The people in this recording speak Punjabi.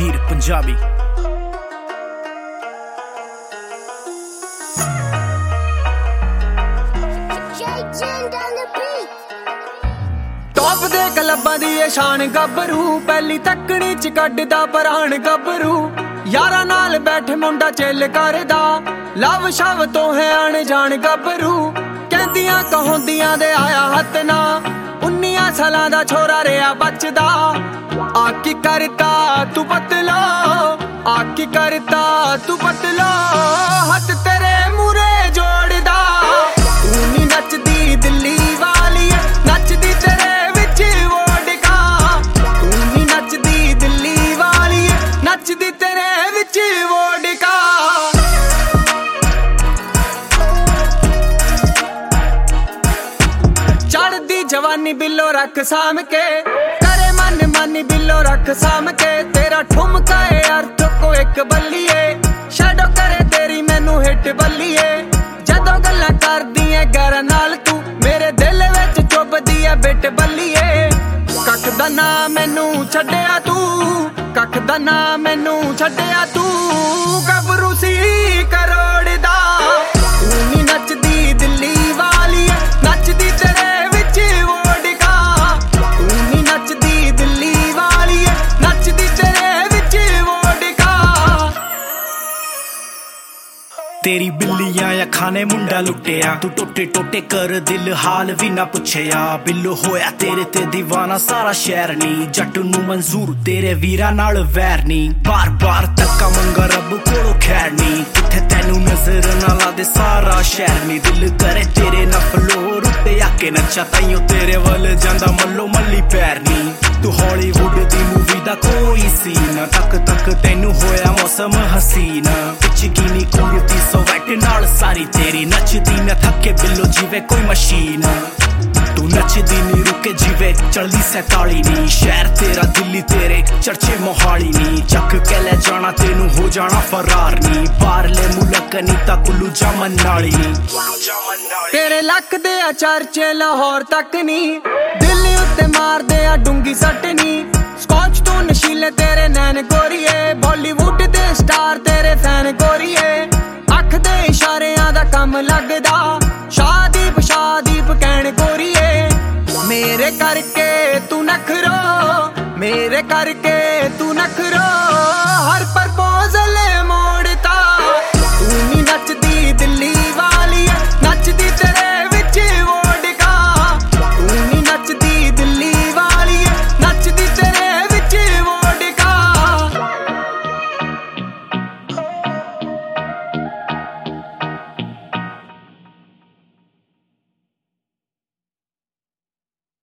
ਹੀਰ ਪੰਜਾਬੀ। ਟੌਪ ਦੇ ਕਲੱਬਾਂ ਦੀ ਇਹ ਸ਼ਾਨ ਗੱਭਰੂ, ਪਹਿਲੀ ਤੱਕਣੀ ਚ ਕੱਢਦਾ ਪ੍ਰਾਣ ਗੱਭਰੂ। ਯਾਰਾਂ ਨਾਲ ਬੈਠੇ ਮੁੰਡਾ ਚਿੱਲ ਕਰਦਾ, ਲਵ ਸ਼ਵ ਤੋਂ ਹੈ ਆਣ ਜਾਣ ਗੱਭਰੂ। ਕਹਿੰਦੀਆਂ ਕਹਾਉਂਦੀਆਂ ਦੇ ਆਇਆ ਹੱਥ ਨਾ, 19 ਸਾਲਾਂ ਦਾ ਛੋਰਾ ਰਿਹਾ ਬਚਦਾ। ਆ ਕੀ ਕਰਤਾ ਤੂੰ ਪਤਲਾ, ਆ ਕੀ ਕਰਤਾ ਤੂੰ ਪਤਲਾ, ਹੱਥ ਤੇਰੇ ਮੂਰੇ ਜੋੜਦਾ। ਤੂੰ ਨੀ ਨੱਚਦੀ ਦਿੱਲੀ ਵਾਲੀ, ਨੱਚਦੀ ਤੇਰੇ ਵਿੱਚ ਵੋਡਕਾ। ਤੂੰ ਨੀ ਨੱਚਦੀ ਦਿੱਲੀ ਵਾਲੀ, ਨੱਚਦੀ ਤੇਰੇ ਵਿੱਚ ਵੋਡਕਾ। ਚੜਦੀ ਜਵਾਨੀ ਬਿੱਲੋ ਰੱਖ ਸਾਂਭ ਕੇ, ਕਰੇ ਮਨ ਮਾਨੀ ਬਿੱਲੋ ਰੱਖ ਸਾਂਭ ਕੇ। ਤੇਰਾ ਠੁਮਕਾ ਏ ਅਰਥ ਕੋ ਇੱਕ ਬੱਲੀਏ, ਸ਼ੈਡੋ ਕਰੇ ਤੇਰੀ ਮੈਨੂੰ ਹਿੱਟ ਬੱਲੀਏ। ਜਦੋਂ ਗੱਲਾਂ ਕਰਦੀ ਏ ਗਰ ਨਾਲ ਤੂੰ, ਮੇਰੇ ਦਿਲ ਵਿੱਚ ਚੁੱਭਦੀ ਏ ਬਿੱਟ ਬੱਲੀਏ। ਕੱਖ ਦਾ ਨਾ ਮੈਨੂੰ ਛੱਡਿਆ ਤੂੰ, ਕੱਖ ਦਾ ਨਾ ਮੈਨੂੰ ਛੱਡਿਆ ਤੂੰ। ਗੱਭਰੂ ਸੀ ਕਰੋੜ ਦਾ, ਤੂੰ ਨੀ ਨੱਚਦੀ ਦਿੱਲੀ ਵਾਲੀ, ਨੱਚਦੀ ਤੇਰੇ ਵਿੱਚ ਵੋਡਕਾ। ਤੂੰ ਨੀ ਨੱਚਦੀ ਦਿੱਲੀ ਵਾਲੀ, ਨੱਚਦੀ ਤੇਰੇ ਵਿੱਚ ਵੋਡਕਾ। ਤੇਰੀ ਬਿੱਲੀਆਂ ਅੱਖਾਂ ਨੇ ਮੁੰਡਾ ਲੁੱਟਿਆ, ਤੂੰ ਟੋਟੇ ਟੋਟੇ ਕਰ ਦਿਲ ਹਾਲ ਵੀ ਨਾ ਪੁੱਛਿਆ। ਬਿੱਲੋ ਹੋਇਆ ਤੇਰੇ ਤੇ دیਵਾਨਾ ਸਾਰਾ ਸ਼ਹਿਰ ਨੀ, ਜੱਟ ਨੂੰ ਮਨਜ਼ੂਰ ਤੇਰੇ ਵੀਰਾਂ ਨਾਲ ਵੈਰ ਨੀ। ਬਾਰ ਬਾਰ ਧੱਕਾ ਮੰਗਾ ਰੱਬ ਕੋਲੋਂ ਖੈਰ ਨੀ, ਕਿੱਥੇ ਤੈਨੂੰ ਨਜ਼ਰ ਨਾ ਲਾਦੇ ਸਾਰਾ ਸ਼ਹਿਰ ਨੀ। ਦਿਲ ਕਰੇ ਤੇਰੇ ਨਾਲ ਫਲੋਰ ਉੱਤੇ ਆ ਕੇ ਨੱਚਾ, ਤਾਈਓ ਤੇਰੇ ਵੱਲ ਜਾਂਦਾ ਮੱਲੋ ਮੱਲੀ ਪੈਰ ਨੀ। ਤੂੰ ਹਾਲੀਵੁੱਡ ਦੀ ਮੂਵੀ ਦਾ ਕੋਈ ਸੀਨ, ਤੱਕ ਤੱਕ ਤੈਨੂੰ ਹੋਇਆ ਮੌਸਮ ਹਸੀਨਾ। ਵਿੱਚ ਗਿਨੀ ਕੁੜਤੀ ਸਵੈਟ ਨਾਲ ਸਾਰੀ ਤੇਰੀ, ਨੱਚਦੀ ਨਾ ਥੱਕੇ ਬਿੱਲੋ ਜਿਵੇਂ ਕੋਈ ਮਸ਼ੀਨ। ਤੂੰ ਨੱਚਦੀ ਨੀ ਰੁਕੇ ਜਿਵੇਂ ਚੜਦੀ 47 ਨੀ, ਸ਼ਹਿਰ ਤੇਰਾ ਦਿੱਲੀ ਤੇਰੇ ਚਰਚੇ ਮੋਹਾਲੀ ਨੀ। ਚੱਕ ਕੇ ਲੈ ਜਾਣਾ ਤੈਨੂੰ ਹੋ ਜਾਣਾ ਫਰਾਰ ਨੀ, ਬਾਹਰਲੇ ਮੁਲਕ ਨੀ ਤਾਂ ਕੁੱਲੂ ਜਾਮਨ ਨਾਲੀ ਨੀ। ਤੇਰੇ ਲੱਕ ਦੇ ਆ ਚਰਚੇ ਲਾਹੌਰ ਤੱਕ ਨੀ, ਦਿੱਲੀ ਉੱਤੇ ਮਾਰਦੇ ਆ ਡੂੰਗੀ ਸੱਟ ਨੀ। ਸਕੌਚ ਤੋਂ ਨਸ਼ੀਲੇ ਤੇਰੇ ਨੈਣ ਗੋਰੀਏ, ਬਾਲੀਵੁੱਡ ਦੇ ਸਟਾਰ ਤੇਰੇ ਫੈਨ ਗੋਰੀਏ। ਅੱਖ ਦੇ ਇਸ਼ਾਰਿਆਂ ਦਾ ਕੰਮ ਲੱਗਦਾ, ਸ਼ਾਦੀਪ ਸ਼ਾਦੀਪ ਕਹਿਣ ਗੋਰੀਏ। ਮੇਰੇ ਕਰਕੇ ਤੂੰ ਨਖਰੋ, ਮੇਰੇ ਕਰਕੇ ਤੂੰ ਨਖਰੋ, ਹਰ ਪਰ